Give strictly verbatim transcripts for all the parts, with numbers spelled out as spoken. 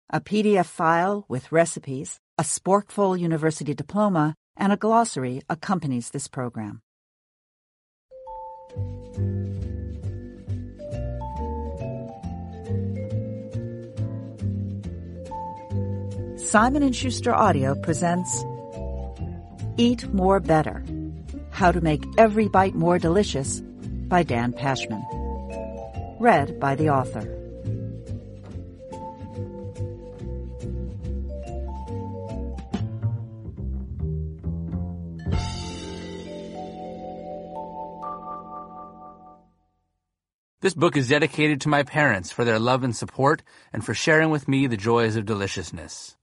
A P D F file with recipes, a Sporkful University diploma, and a glossary accompanies this program. Simon and Schuster Audio presents Eat More Better: How to Make Every Bite More Delicious by Dan Pashman. Read by the author. This book is dedicated to my parents for their love and support and for sharing with me the joys of deliciousness.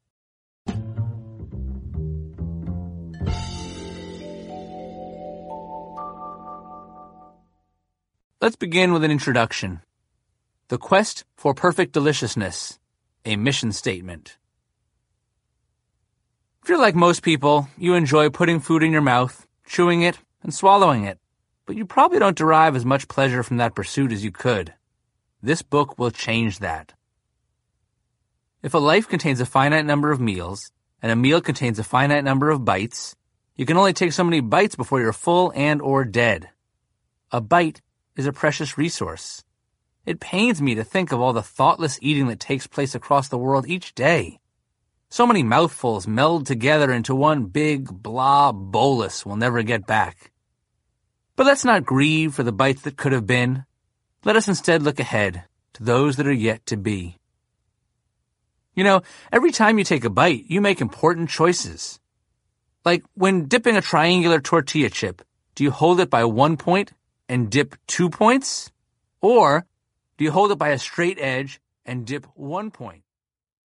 Let's begin with an introduction. The Quest for Perfect Deliciousness, a mission statement. If you're like most people, you enjoy putting food in your mouth, chewing it, and swallowing it. But you probably don't derive as much pleasure from that pursuit as you could. This book will change that. If a life contains a finite number of meals, and a meal contains a finite number of bites, you can only take so many bites before you're full and or dead. A bite is a precious resource. It pains me to think of all the thoughtless eating that takes place across the world each day. So many mouthfuls meld together into one big blob bolus we'll never get back. But let's not grieve for the bites that could have been. Let us instead look ahead to those that are yet to be. You know, every time you take a bite, you make important choices. Like when dipping a triangular tortilla chip, do you hold it by one point and dip two points? Or do you hold it by a straight edge and dip one point?